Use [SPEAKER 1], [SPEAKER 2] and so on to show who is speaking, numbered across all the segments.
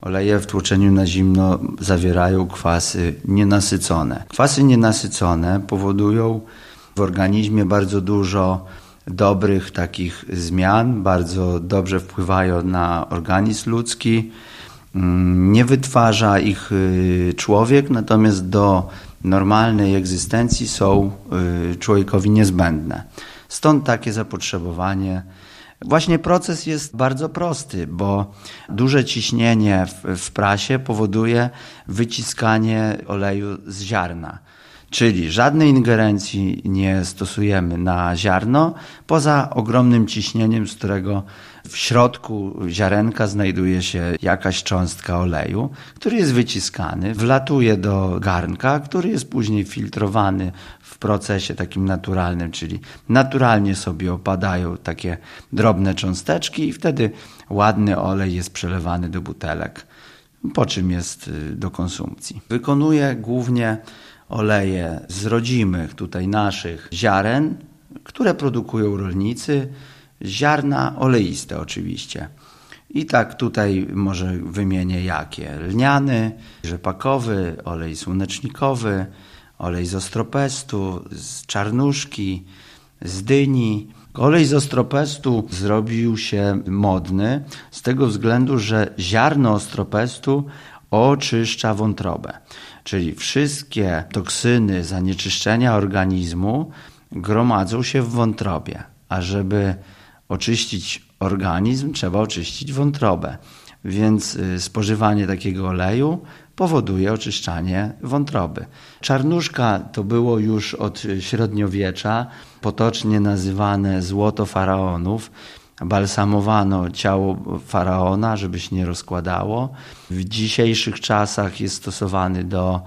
[SPEAKER 1] Oleje w tłoczeniu na zimno zawierają kwasy nienasycone. Kwasy nienasycone powodują w organizmie bardzo dużo dobrych takich zmian, bardzo dobrze wpływają na organizm ludzki. Nie wytwarza ich człowiek, natomiast do normalnej egzystencji są człowiekowi niezbędne. Stąd takie zapotrzebowanie. Właśnie proces jest bardzo prosty, bo duże ciśnienie w prasie powoduje wyciskanie oleju z ziarna. Czyli żadnej ingerencji nie stosujemy na ziarno, poza ogromnym ciśnieniem, z którego w środku ziarenka znajduje się jakaś cząstka oleju, który jest wyciskany, wlatuje do garnka, który jest później filtrowany w procesie takim naturalnym, czyli naturalnie sobie opadają takie drobne cząsteczki i wtedy ładny olej jest przelewany do butelek, po czym jest do konsumpcji. Wykonuje głównie oleje z rodzimych, tutaj naszych ziaren, które produkują rolnicy, ziarna oleiste oczywiście. I tak tutaj może wymienię jakie. Lniany, rzepakowy, olej słonecznikowy, olej z ostropestu, z czarnuszki, z dyni. Olej z ostropestu zrobił się modny z tego względu, że ziarno ostropestu oczyszcza wątrobę. Czyli wszystkie toksyny, zanieczyszczenia organizmu gromadzą się w wątrobie, a żeby oczyścić organizm, trzeba oczyścić wątrobę. Więc spożywanie takiego oleju powoduje oczyszczanie wątroby. Czarnuszka to było już od średniowiecza, potocznie nazywane złoto faraonów. Balsamowano ciało faraona, żeby się nie rozkładało. W dzisiejszych czasach jest stosowany do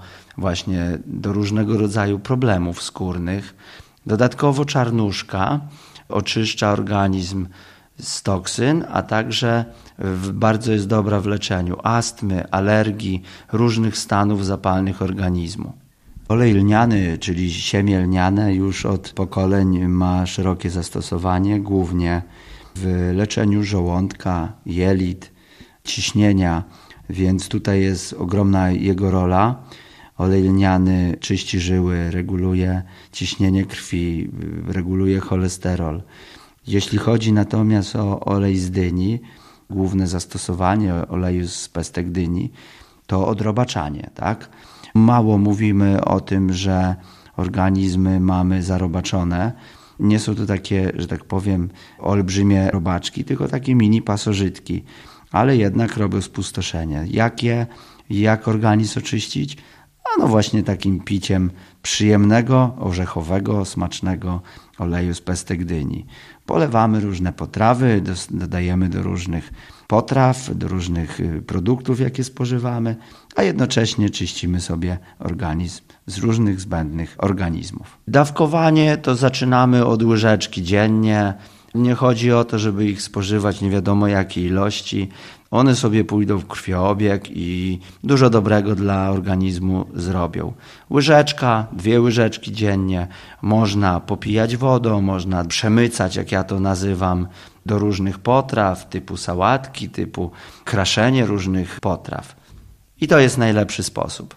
[SPEAKER 1] różnego rodzaju problemów skórnych. Dodatkowo czarnuszka oczyszcza organizm z toksyn, a także bardzo jest dobra w leczeniu astmy, alergii, różnych stanów zapalnych organizmu. Olej lniany, czyli siemię lniane, już od pokoleń ma szerokie zastosowanie, głównie w leczeniu żołądka, jelit, ciśnienia, więc tutaj jest ogromna jego rola. Olej lniany czyści żyły, reguluje ciśnienie krwi, reguluje cholesterol. Jeśli chodzi natomiast o olej z dyni, główne zastosowanie oleju z pestek dyni, to odrobaczanie, tak? Mało mówimy o tym, że organizmy mamy zarobaczone. Nie są to takie, że tak powiem, olbrzymie robaczki, tylko takie mini pasożytki, ale jednak robią spustoszenie. Jak organizm oczyścić? No właśnie takim piciem przyjemnego, orzechowego, smacznego oleju z pestek dyni. Polewamy różne potrawy, dodajemy do różnych potraw, do różnych produktów, jakie spożywamy, a jednocześnie czyścimy sobie organizm z różnych zbędnych organizmów. Dawkowanie to zaczynamy od łyżeczki dziennie. Nie chodzi o to, żeby ich spożywać nie wiadomo jakiej ilości. One sobie pójdą w krwiobieg i dużo dobrego dla organizmu zrobią. Łyżeczka, 2 łyżeczki dziennie. Można popijać wodą, można przemycać, jak ja to nazywam, do różnych potraw, typu sałatki, typu kraszenie różnych potraw. I to jest najlepszy sposób.